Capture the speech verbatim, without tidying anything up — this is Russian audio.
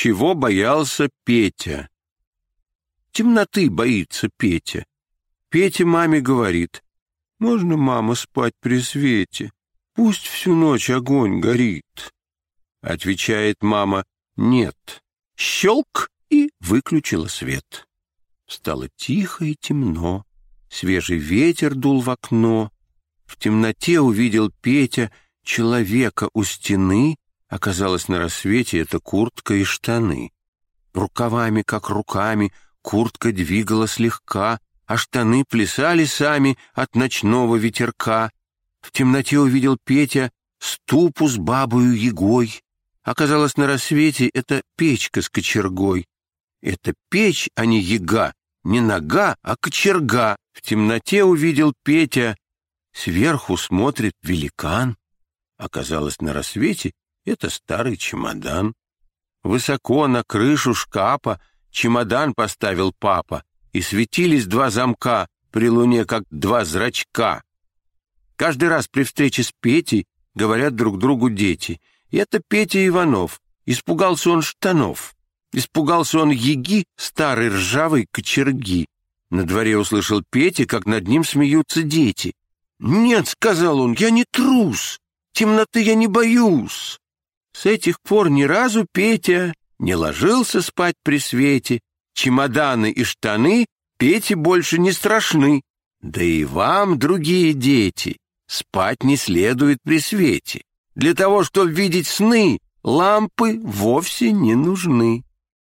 Чего боялся Петя? Темноты боится Петя. Петя маме говорит: «Можно, мама, спать при свете? Пусть всю ночь огонь горит». Отвечает мама: «Нет». Щелк, и выключила свет. Стало тихо и темно. Свежий ветер дул в окно. В темноте увидел Петя человека у стены. Оказалось, на рассвете это куртка и штаны. Рукавами, как руками, куртка двигала слегка, а штаны плясали сами от ночного ветерка. В темноте увидел Петя ступу с бабою Ягой. Оказалось, на рассвете это печка с кочергой. Это печь, а не яга, не нога, а кочерга. В темноте увидел Петя. Сверху смотрит великан. Оказалось, на рассвете это старый чемодан. Высоко на крышу шкафа чемодан поставил папа, и светились два замка при луне, как два зрачка. Каждый раз при встрече с Петей говорят друг другу дети: «Это Петя Иванов, испугался он штанов, испугался он яги старой ржавой кочерги». На дворе услышал Петя, как над ним смеются дети. «Нет, — сказал он, — я не трус, темноты я не боюсь». С этих пор ни разу Петя не ложился спать при свете. Чемоданы и штаны Пете больше не страшны. Да и вам, другие дети, спать не следует при свете. Для того, чтобы видеть сны, лампы вовсе не нужны.